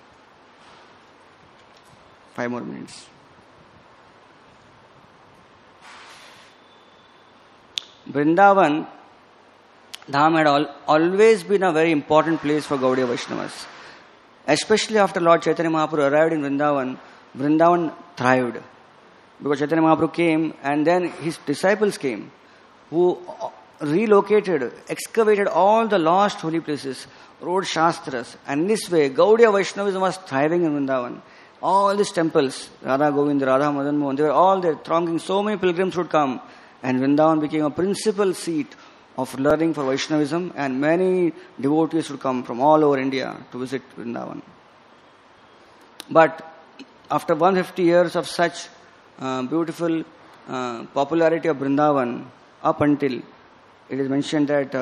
5 more minutes. Vrindavan Dham had always been a very important place for Gaudiya Vaishnavas. Especially after Lord Chaitanya Mahaprabhu arrived in Vrindavan, Vrindavan thrived. Because Chaitanya Mahaprabhu came and then his disciples came who relocated, excavated all the lost holy places, wrote Shastras. And in this way, Gaudiya Vaishnavism was thriving in Vrindavan. All these temples, Radha Govinda, Radha Madan Mohan, they were all there thronging. So many pilgrims would come. And Vrindavan became a principal seat of learning for Vaishnavism. And many devotees would come from all over India to visit Vrindavan. But after 150 years of such beautiful popularity of Vrindavan, up until it is mentioned that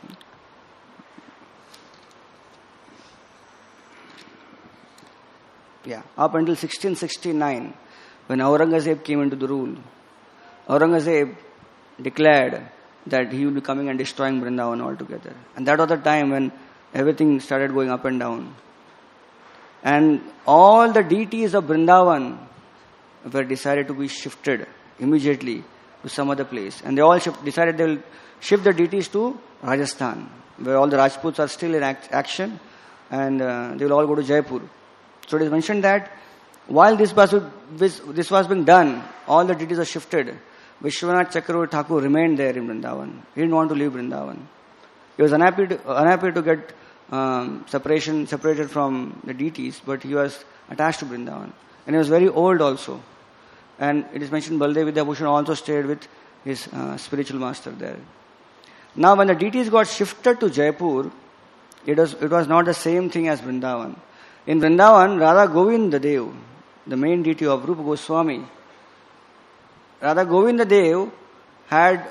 up until 1669, when Aurangzeb came into the rule, Aurangzeb declared that he will be coming and destroying Vrindavan altogether. And that was the time when everything started going up and down. And all the deities of Vrindavan were decided to be shifted immediately to some other place. And they all decided they will shift the deities to Rajasthan, where all the Rajputs are still in action, and they will all go to Jaipur. So it is mentioned that while this was being done, all the deities are shifted. Vishwanath Chakravarti Thakur remained there in Vrindavan. He didn't want to leave Vrindavan. He was unhappy to get separated from the deities, but he was attached to Vrindavan. And he was very old also. And it is mentioned Baldev Vidyabhushan also stayed with his spiritual master there. Now when the deities got shifted to Jaipur, it was not the same thing as Vrindavan. In Vrindavan, Radha Govinda Dev, the main deity of Rupa Goswami, Radha Govinda Dev had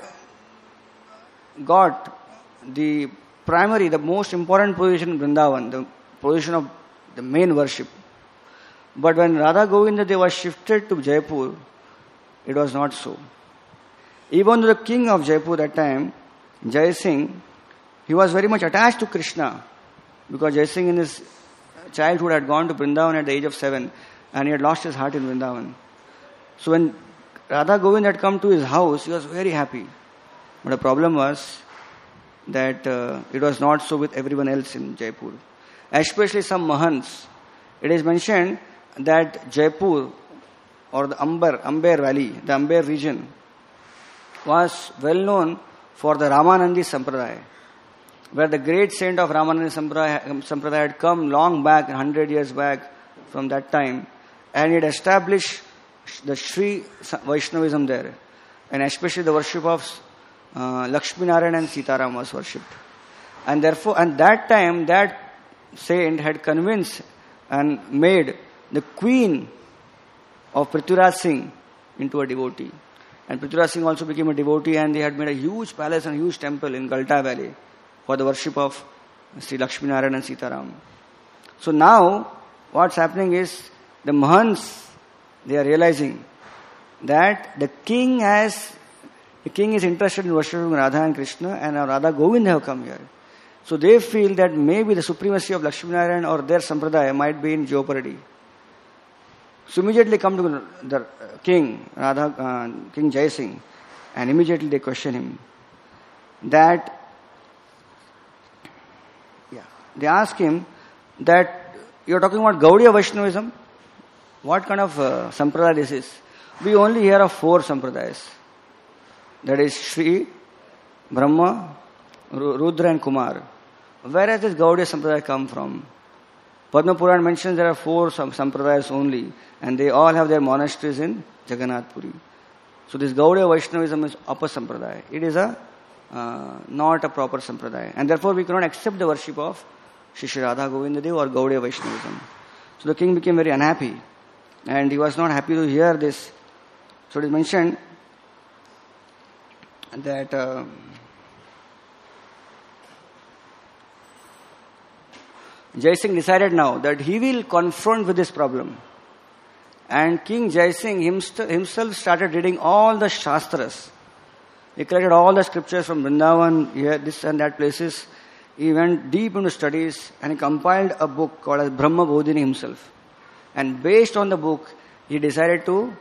got the most important position in Vrindavan, the position of the main worship. But when Radha Govinda Dev was shifted to Jaipur, it was not so. Even though the king of Jaipur at that time, Jai Singh, he was very much attached to Krishna, because Jai Singh in his childhood had gone to Vrindavan at the age of 7 and he had lost his heart in Vrindavan. So when Radha Govind had come to his house, he was very happy. But the problem was that it was not so with everyone else in Jaipur. Especially some Mahants. It is mentioned that Jaipur or the Amber Valley, the Amber region, was well known for the Ramanandi Sampradaya, where the great saint of Ramanandi Sampradaya had come long back, 100 years back from that time, and he had established the Sri Vaishnavism there, and especially the worship of Lakshmi Narayan and Sitaram was worshipped. And therefore, and that time, that saint had convinced and made the queen of Prithviraj Singh into a devotee. And Prithviraj Singh also became a devotee, and they had made a huge palace and a huge temple in Galta Valley for the worship of Sri Lakshmi Narayan and Sitaram. So now, what's happening is, the Mahants, they are realizing that the king is interested in worshiping Radha and Krishna, and now Radha Govind have come here. So they feel that maybe the supremacy of Lakshmi Narayan or their sampradaya might be in jeopardy. So immediately come to the king, King Jai Singh, and immediately they question him. They ask him that you're talking about Gaudiya Vaishnavism? What kind of sampradaya this is? We only hear of 4 sampradayas. That is Shri, Brahma, Rudra and Kumar. Where has this Gaudiya sampradaya come from? Padma Puran mentions there are 4 sampradayas only, and they all have their monasteries in Jagannath Puri. So this Gaudiya Vaishnavism is upper sampradaya. It is not a proper sampradaya, and therefore we cannot accept the worship of Shri Radha Govinda Dev or Gaudiya Vaishnavism. So the king became very unhappy, and he was not happy to hear this. So it is mentioned that Jai Singh decided now that he will confront with this problem. And King Jai Singh himself started reading all the Shastras. He collected all the scriptures from Vrindavan, here, this and that places. He went deep into studies, and he compiled a book called as Brahma Bodhini himself. And based on the book, he decided to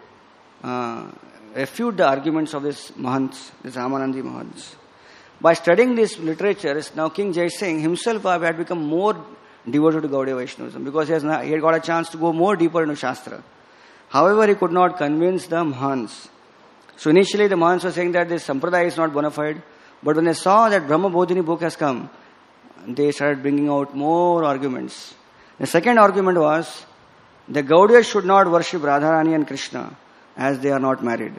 refute the arguments of this Mahants, this Ramanandi Mahants. By studying this literature, now King Jai Singh himself had become more devoted to Gaudiya Vaishnavism, because he had got a chance to go more deeper into Shastra. However, he could not convince the Mahants. So initially the Mahants were saying that this Sampradaya is not bona fide, but when they saw that Brahma Bodhini book has come, they started bringing out more arguments. The second argument was, the Gaudiyas should not worship Radharani and Krishna as they are not married,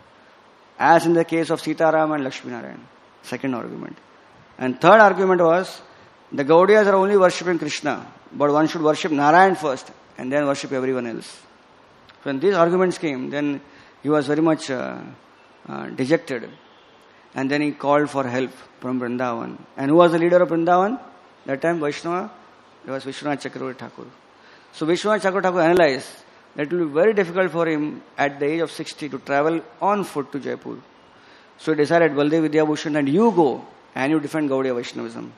as in the case of Sitaram and Lakshmi Narayan. Second argument. And third argument was, the Gaudiyas are only worshipping Krishna, but one should worship Narayan first and then worship everyone else. When these arguments came, then he was very much dejected, and then he called for help from Vrindavan. And who was the leader of Vrindavan? That time Vaishnava, it was Vishwanath Chakravarti Thakur. So Vishwanath Chakravarti Thakur analyzed that it will be very difficult for him at the age of 60 to travel on foot to Jaipur. So he decided, Baldev Vidyabhushan, and you go and you defend Gaudiya Vaishnavism.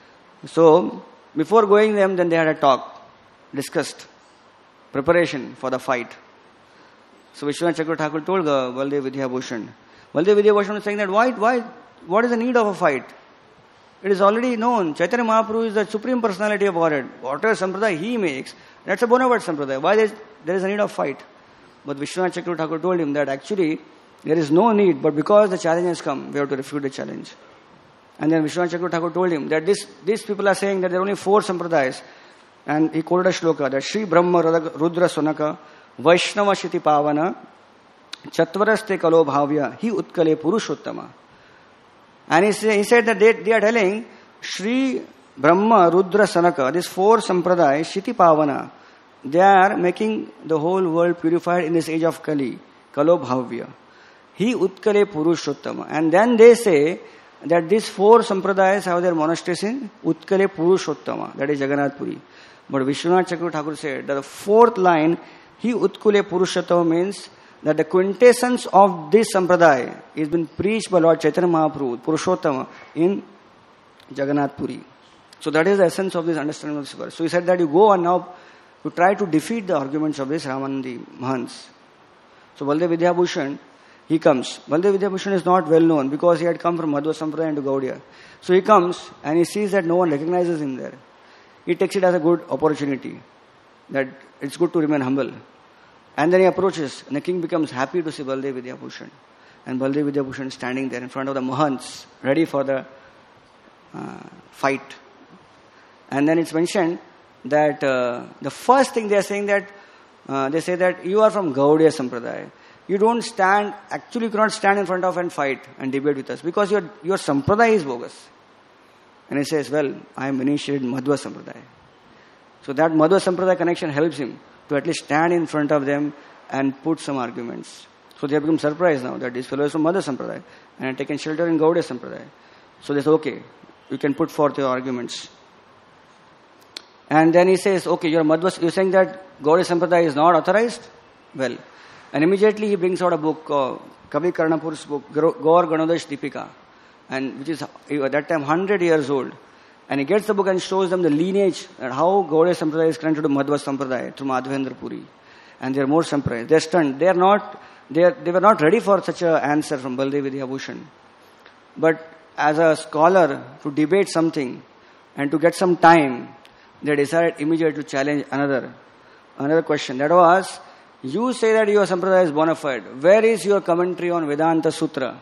So before going them, then they had a talk, discussed preparation for the fight. So Vishwanath Chakravarti Thakur told Baldev Vidyabhushan. Baldev Vidyabhushan was saying that what is the need of a fight? It is already known. Chaitanya Mahaprabhu is the supreme personality of Godhead. Whatever sampradaya he makes, that's a bona fide sampradaya. Why there is a need of fight? But Vishwanath Chakravarti Thakur told him that actually there is no need, but because the challenge has come, we have to refute the challenge. And then Vishwanath Chakravarti Thakur told him that these people are saying that there are only 4 sampradayas. And he quoted a shloka that Shri Brahma Rudra Sonaka Vaishnava Shiti Pavana Chatvaraste kalo bhavya hi utkale purushottama. And he said that they are telling Shri Brahma, Rudra, Sanaka, these four sampradaya, Shiti Pavana, they are making the whole world purified in this age of Kali, Kalo Bhavya. Hi Utkale Purushottama. And then they say that these four sampradayas have their monasteries in Utkale Purushottama, that is Jagannath Puri. But Vishwanath Chakravarti Thakur said that the fourth line, Hi Utkale Purushottama, means that the quintessence of this sampradaya is been preached by Lord Chaitanya Mahaprabhu, Purushottama, in Jagannath Puri. So that is the essence of this understanding of this verse. So he said that you go and now you try to defeat the arguments of this Ramanandi Mahants. So Baldev Vidyabhushan, he comes. Baldev Vidyabhushan is not well known because he had come from Madhva Sampradaya into Gaudiya. So he comes and he sees that no one recognizes him there. He takes it as a good opportunity, that it's good to remain humble. And then he approaches, and the king becomes happy to see Baldev Vidyabhushan. And Baldev Vidyabhushan is standing there in front of the Mahants, ready for the fight. And then it's mentioned that the first thing they are saying that, they say that you are from Gaudiya Sampradaya. You don't stand, actually you cannot stand in front of and fight and debate with us because your Sampradaya is bogus. And he says, well, I am initiated in Madhva Sampradaya. So that Madhva Sampradaya connection helps him to at least stand in front of them and put some arguments. So they have become surprised now that this fellow is from Madhva Sampradaya and had taken shelter in Gaudiya Sampradaya. So they say, okay, you can put forth your arguments. And then he says, okay, you're saying that Gaudiya Sampradaya is not authorized? Well, and immediately he brings out a book, Kavi Karnapur's book, Gaur Ganodash Deepika, and which is at that time 100 years old. And he gets the book and shows them the lineage and how Gaudiya Sampradaya is connected to Madhva Sampradaya through Madhavendra Puri. And they are more surprised. They are stunned. They were not ready for such an answer from Baldev Vidyabhushan. But as a scholar, to debate something and to get some time, they decided immediately to challenge another question. That was, you say that your sampradaya is bona fide. Where is your commentary on Vedanta Sutra?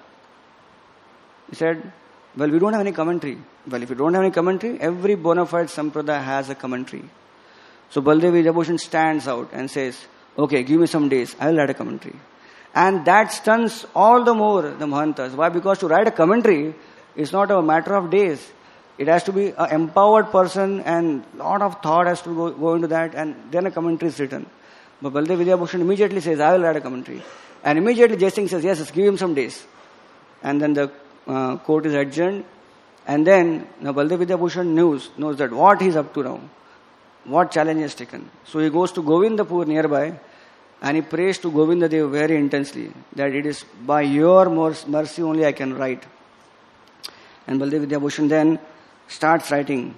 He said, well, we don't have any commentary. Well, if you don't have any commentary, every bona fide sampradaya has a commentary. So Baldev Vidyabhushan stands out and says, okay, give me some days, I will write a commentary. And that stuns all the more the Mahantas. Why? Because to write a commentary is not a matter of days. It has to be an empowered person and a lot of thought has to go into that, and then a commentary is written. But Baldev Vidyabhushan immediately says, I will write a commentary. And immediately Jai Singh says, yes, give him some days. And then the court is adjourned. And then now Baldev Vidyabhushan knows that what he is up to now, what challenge he has taken. So he goes to Govindapur nearby and he prays to Govindadev very intensely that it is by your mercy only I can write. And Baldev Vidyabhushan then starts writing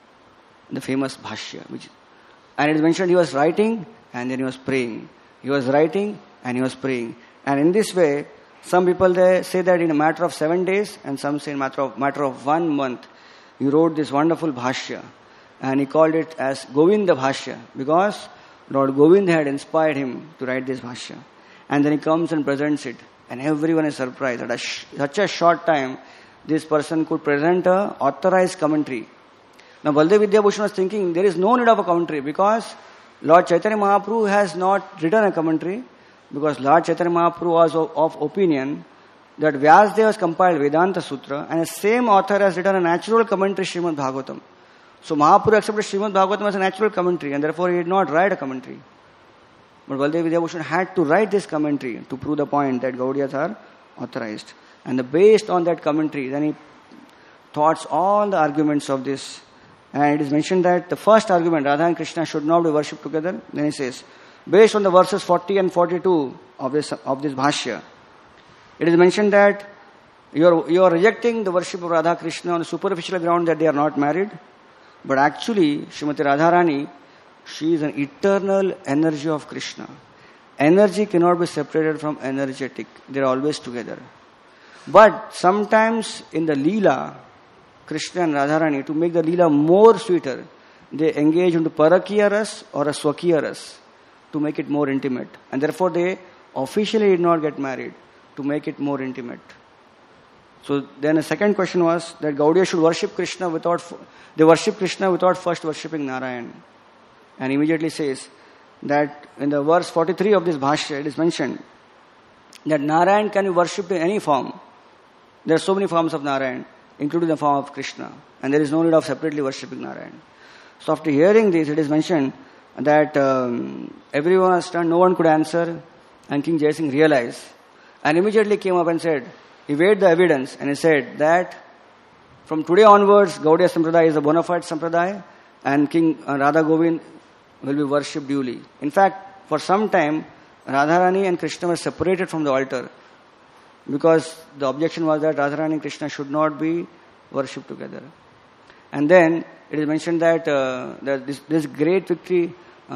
the famous Bhashya. And it is mentioned he was writing and then he was praying. He was writing and he was praying. And in this way, some people they say that in a matter of 7 days, and some say in a matter of 1 month, he wrote this wonderful Bhashya. And he called it as Govinda Bhashya because Lord Govinda had inspired him to write this Bhashya. And then he comes and presents it. And everyone is surprised that such a short time, this person could present a authorized commentary. Now Baldev Vidyabhushan was thinking there is no need of a commentary because Lord Chaitanya Mahaprabhu has not written a commentary, because Lord Chaitanya Mahaprabhu was of opinion that Vyasdev has compiled Vedanta Sutra and the same author has written a natural commentary Srimad Bhagavatam. So Mahaprabhu accepted Srimad Bhagavatam as a natural commentary and therefore he did not write a commentary. But Baldev Vidyabhushan had to write this commentary to prove the point that Gaudiyas are authorized. And based on that commentary, then he thoughts all the arguments of this. And it is mentioned that the first argument, Radha and Krishna should not be worshipped together. Then he says, based on the verses 40 and 42 of this Bhashya, it is mentioned that you are rejecting the worship of Radha Krishna on the superficial ground that they are not married. But actually, Srimati Radharani, she is an eternal energy of Krishna. Energy cannot be separated from energetic. They are always together. But sometimes in the Leela, Krishna and Radharani, to make the Leela more sweeter, they engage into Parakiya Ras or a Swakiya Ras to make it more intimate. And therefore they officially did not get married to make it more intimate. So then the second question was that Gaudiya should worship Krishna without first worshipping Narayan. And immediately says that in the verse 43 of this Bhashya, it is mentioned that Narayan can be worshipped in any form. There are so many forms of Narayan, including the form of Krishna, and there is no need of separately worshipping Narayan. So after hearing this, it is mentioned that everyone was stunned, no one could answer, and King Jai Singh realized, and immediately came up and said, he weighed the evidence, and he said that from today onwards, Gaudiya Sampradaya is a bona fide Sampradaya, and King Radha Govind will be worshipped duly. In fact, for some time, Radharani and Krishna were separated from the altar, because the objection was that Radharani and Krishna should not be worshipped together. And then it is mentioned that, this great victory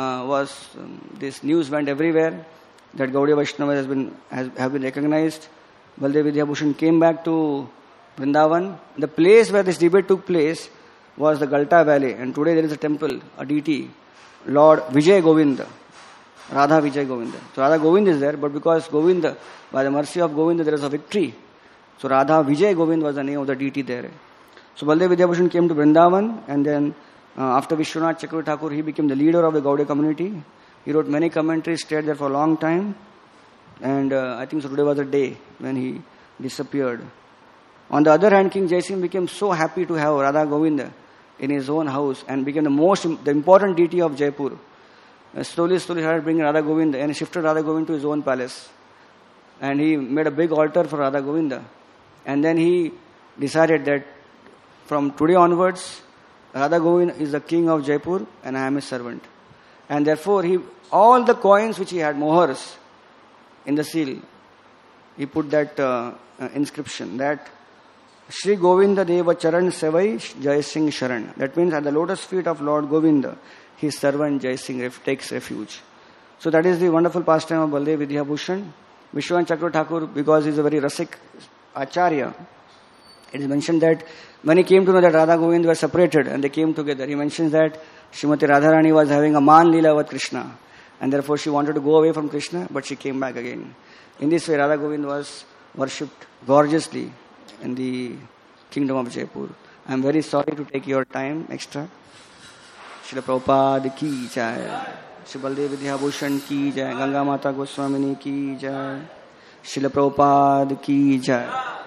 this news went everywhere, that Gaudiya Vaishnavas have been recognized. Baldev Vidyabhushan came back to Vrindavan. The place where this debate took place was the Galta Valley, and today there is a temple, a deity, Lord Vijay Govinda, Radha Vijay Govinda. So Radha Govind is there, but because Govinda, by the mercy of Govinda, there is a victory. So Radha Vijay Govind was the name of the deity there. So Baldev Vidyabhushan came to Vrindavan, and then after Vishwanath Chakravarti Thakur, he became the leader of the Gaudiya community. He wrote many commentaries, stayed there for a long time, and I think so today was the day when he disappeared. On the other hand, King Jai Singh became so happy to have Radha Govinda in his own house and became the important deity of Jaipur. Slowly started bringing Radha Govinda, and he shifted Radha Govinda to his own palace. And he made a big altar for Radha Govinda. And then he decided that from today onwards, Radha Govinda is the king of Jaipur and I am his servant. And therefore, all the coins which he had, mohars, in the seal, he put that inscription, that Shri Govinda Deva Charan Sevai Jai Singh Sharan. That means at the lotus feet of Lord Govinda, his servant Jai Singh takes refuge. So that is the wonderful pastime of Baldev Vidyabhushan. Vishwanath Chakravarti Thakur, because he is a very Rasik Acharya, it is mentioned that when he came to know that Radha Govind were separated and they came together, he mentions that Srimati Radharani was having a Man Leela with Krishna, and therefore she wanted to go away from Krishna, but she came back again. In this way, Radha Govind was worshipped gorgeously in the kingdom of Jaipur. I am very sorry to take your time extra. Srila Prabhupada ki jai. Shri Baldev Vidyabhushan ki jai. Ganga Mata Goswamini ki jai. Srila Prabhupada ki jai.